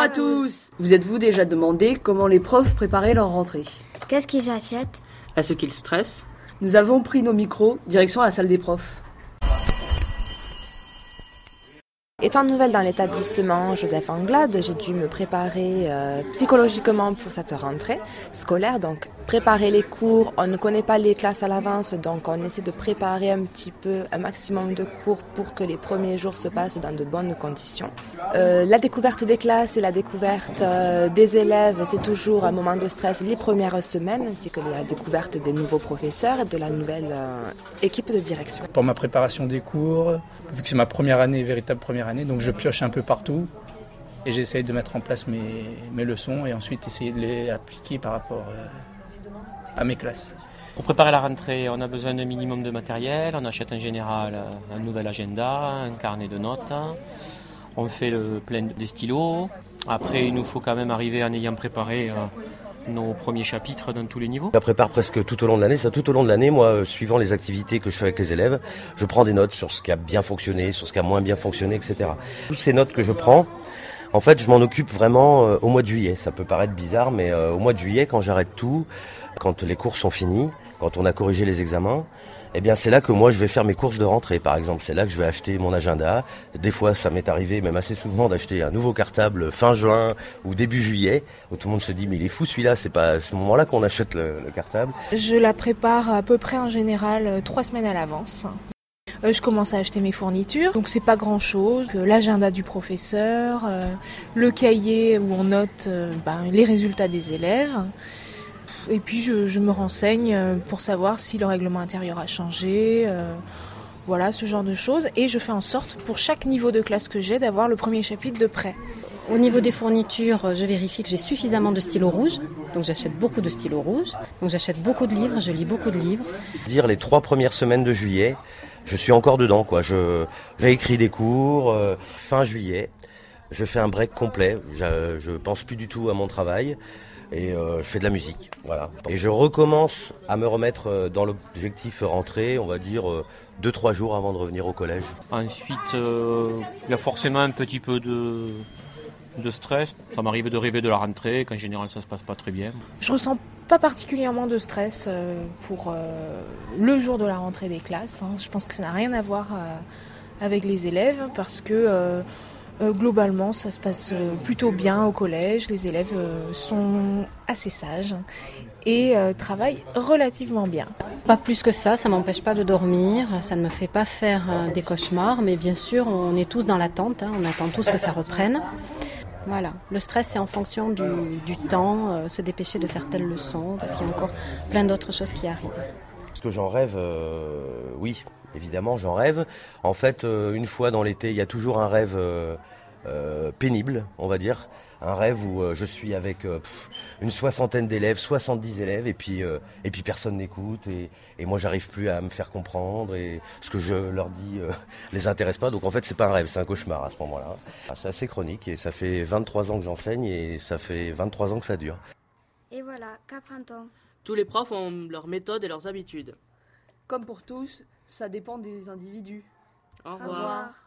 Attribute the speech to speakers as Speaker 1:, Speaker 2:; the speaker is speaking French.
Speaker 1: à tous. Vous êtes-vous déjà demandé comment les profs préparaient leur rentrée?
Speaker 2: Qu'est-ce qu'ils achètent?
Speaker 3: Est-ce qu'ils stressent?
Speaker 1: Nous avons pris nos micros, direction la salle des profs.
Speaker 4: Étant nouvelle dans l'établissement Joseph Anglade, j'ai dû me préparer psychologiquement pour cette rentrée scolaire. Donc préparer les cours, on ne connaît pas les classes à l'avance, donc on essaie de préparer un maximum de cours pour que les premiers jours se passent dans de bonnes conditions. La découverte des classes et la découverte des élèves, c'est toujours un moment de stress les premières semaines, ainsi que la découverte des nouveaux professeurs et de la nouvelle équipe de direction.
Speaker 5: Pour ma préparation des cours, vu que c'est ma première année, véritable première année, donc je pioche un peu partout et j'essaye de mettre en place mes leçons et ensuite essayer de les appliquer par rapport à mes classes.
Speaker 6: Pour préparer la rentrée, on a besoin d'un minimum de matériel. On achète en général un nouvel agenda, un carnet de notes. On fait le plein des stylos. Après, il nous faut quand même arriver en ayant préparé nos premiers chapitres dans tous les niveaux.
Speaker 7: Je la prépare presque tout au long de l'année. Tout au long de l'année, moi, suivant les activités que je fais avec les élèves, je prends des notes sur ce qui a bien fonctionné, sur ce qui a moins bien fonctionné, etc. Toutes ces notes que je prends, en fait, je m'en occupe vraiment au mois de juillet. Ça peut paraître bizarre, mais au mois de juillet, quand j'arrête tout, quand les cours sont finis, quand on a corrigé les examens, eh bien c'est là que moi je vais faire mes courses de rentrée, par exemple. C'est là que je vais acheter mon agenda. Des fois, ça m'est arrivé, même assez souvent, d'acheter un nouveau cartable fin juin ou début juillet, où tout le monde se dit mais il est fou celui-là, c'est pas à ce moment-là qu'on achète le cartable.
Speaker 8: Je la prépare à peu près en général 3 semaines à l'avance. Je commence à acheter mes fournitures, donc c'est pas grand chose. L'agenda du professeur, le cahier où on note les résultats des élèves. Et puis je me renseigne pour savoir si le règlement intérieur a changé, voilà ce genre de choses. Et je fais en sorte pour chaque niveau de classe que j'ai d'avoir le premier chapitre de prêt.
Speaker 9: Au niveau des fournitures, je vérifie que j'ai suffisamment de stylos rouges. Donc j'achète beaucoup de stylos rouges. Donc j'achète beaucoup de livres, je lis beaucoup de livres.
Speaker 7: Les 3 premières semaines de juillet, je suis encore dedans, quoi. J'ai écrit des cours fin juillet. Je fais un break complet. Je pense plus du tout à mon travail. Et je fais de la musique, voilà. Et je recommence à me remettre dans l'objectif rentrée, on va dire 2-3 jours avant de revenir au collège.
Speaker 6: Ensuite, il y a forcément un petit peu de stress. Ça m'arrive de rêver de la rentrée, qu'en général ça se passe pas très bien.
Speaker 8: Je ressens pas particulièrement de stress pour le jour de la rentrée des classes. Je pense que ça n'a rien à voir avec les élèves parce que globalement, ça se passe plutôt bien au collège. Les élèves sont assez sages et travaillent relativement bien.
Speaker 9: Pas plus que ça m'empêche pas de dormir, ça ne me fait pas faire des cauchemars, mais bien sûr, on est tous dans l'attente, on attend tous que ça reprenne. Voilà, le stress c'est en fonction du temps, se dépêcher de faire telle leçon, parce qu'il y a encore plein d'autres choses qui arrivent.
Speaker 7: Est-ce que j'en rêve? Oui, évidemment j'en rêve. En fait, une fois dans l'été, il y a toujours un rêve pénible, on va dire. Un rêve où je suis avec une 60aine d'élèves, 70 élèves, et puis personne n'écoute, et moi j'arrive plus à me faire comprendre, et ce que je leur dis les intéresse pas. Donc en fait c'est pas un rêve, c'est un cauchemar à ce moment-là. C'est assez chronique, et ça fait 23 ans que j'enseigne, et ça fait 23 ans que ça dure.
Speaker 2: Et voilà, qu'apprend-on?
Speaker 3: Tous les profs ont leurs méthodes et leurs habitudes.
Speaker 1: Comme pour tous, ça dépend des individus.
Speaker 3: Au
Speaker 2: Au revoir.